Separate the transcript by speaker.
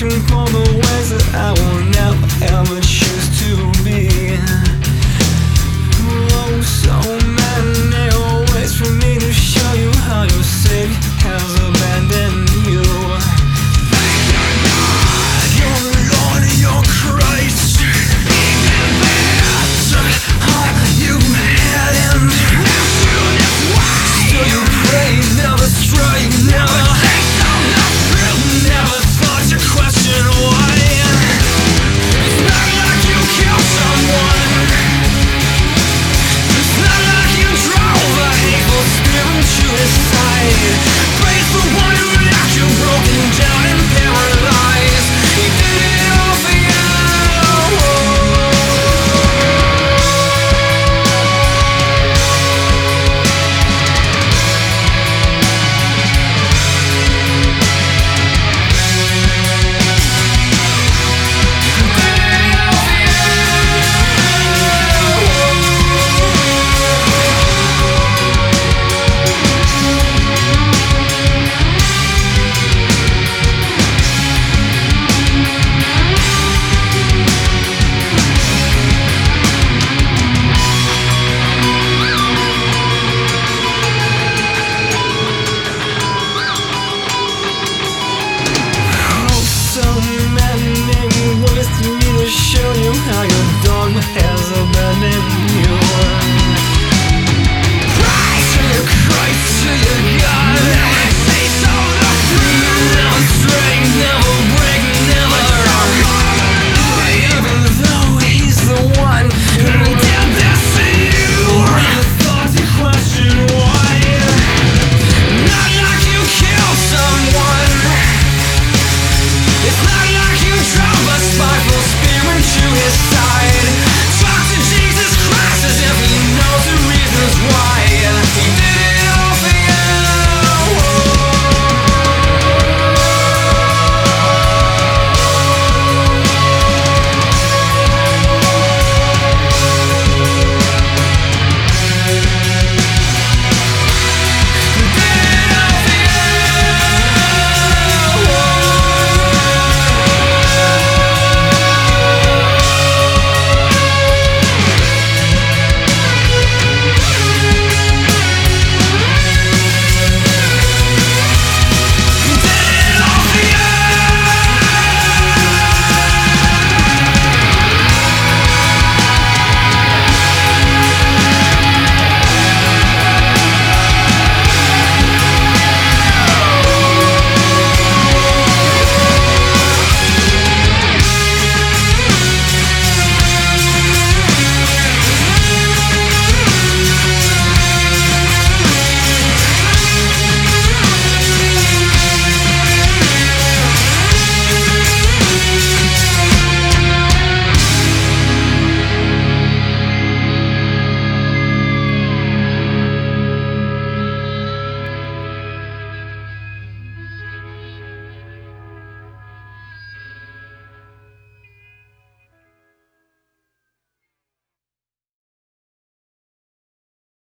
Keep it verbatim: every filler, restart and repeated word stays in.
Speaker 1: passion for the ways that I will never ever choose to be. Oh, so many ways for me to show you how your Savior has abandoned you. Your Lord, your Christ, even better, you had him. Still you pray, never stray, never Never thought to question why. It's not like you killed someone. It's not like you drove a hateful spirit to his side. Praise the one who left you broken down and paralyzed. He did it all for you. Show you how your dogma has abandoned you. Christ to your Christ to your God. Never taste all the fruit. Never stray, never break, never stop. Even though he's the one who did this to you. Never thought to question why. Not like you killed someone. It's not like you drove a spiteful spirit to his side.